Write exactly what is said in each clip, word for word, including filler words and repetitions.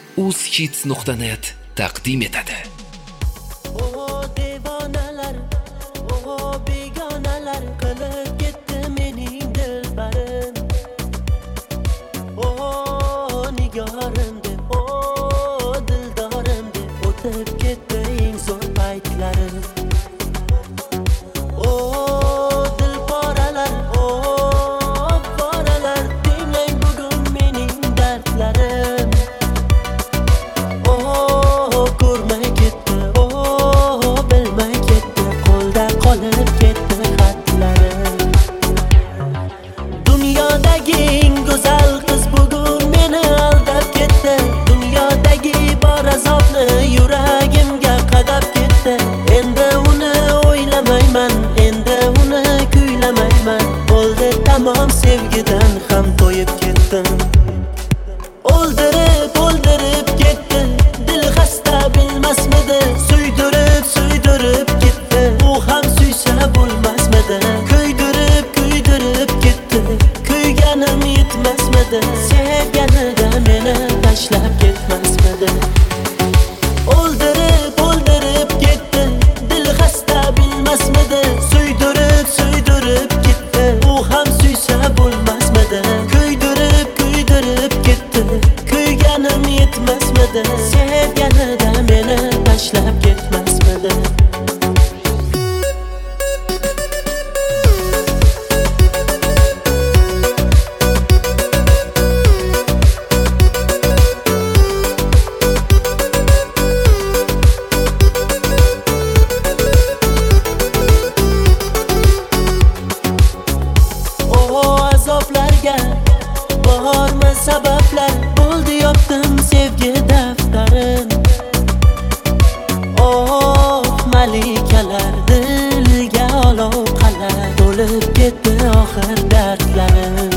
uzhits nuqta net taqdim etadi. O devonalar, o begonalar qilib ketdi mening dilbarim. O nigorim deb, o dildorim deb o'tib ketdi eng zo'r paytlarim. O dilporalar, o poralar, tinglang bugun mening dardlarim. O ko'rmay ketdi, o bilmay ketdi, qo'lda qolib ketdi xatlarim. Dunyodagi eng go'zal qiz bugun meni aldab ketdi. Dunyodagi bor azobni yuragimga qadab ketdi. Endi uni o'ylamayman, endi uni kuylamayman. Bo'ldi tamom, sevgidan ham to'yib ketdim. O'ldirib, o'ldirib ketdi, dil xasta bilmasmidi? Suydirib, suydirib ketdi, u ham suysa bo'lmasmidi? Kuydirib, kuydirib ketdi, kuyganim yetmasmidi? Sevganida meni tashlab ketmasmidi? O'ldirib, o'ldirib ketdi, dil xasta bilmasmidi? Suydirib, suydirib ketdi, u ham suysa bo'lmasmidi? Kuydirib, kuydirib ketdi, kuyganim yetmasmidi? Sevganida meni tashlab ketmasmidi? Azoblarga bormi sabablar? Bo'ldi yopdim sevgi daftarim. Oh malikalar, dilga olov qalar, to'lib ketdi oxir dardlarim.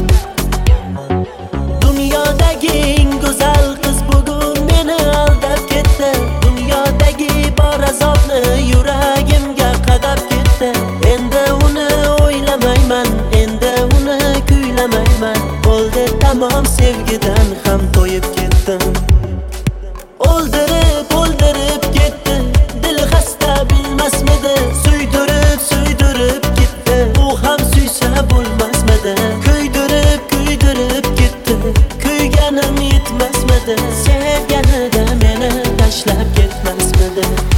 Dunyodagi eng go'zal qiz bugun meni aldab ketdi. Dunyodagi bor azobni yuragimga qadab ketdi. Endi uni o'ylamayman, endi uni kuylamayman. Bo'ldi tamom, sevgidan ham to'yib ketdim. O'ldirib, o'ldirib ketdi, dil xasta bilmasmidi? Suydirib, suydirib ketdi, u ham suysa bo'lmasmidi? Kuydirib, kuydirib ketdi, kuyganim yetmasmidi? Sevganida meni tashlab ketmasmidi?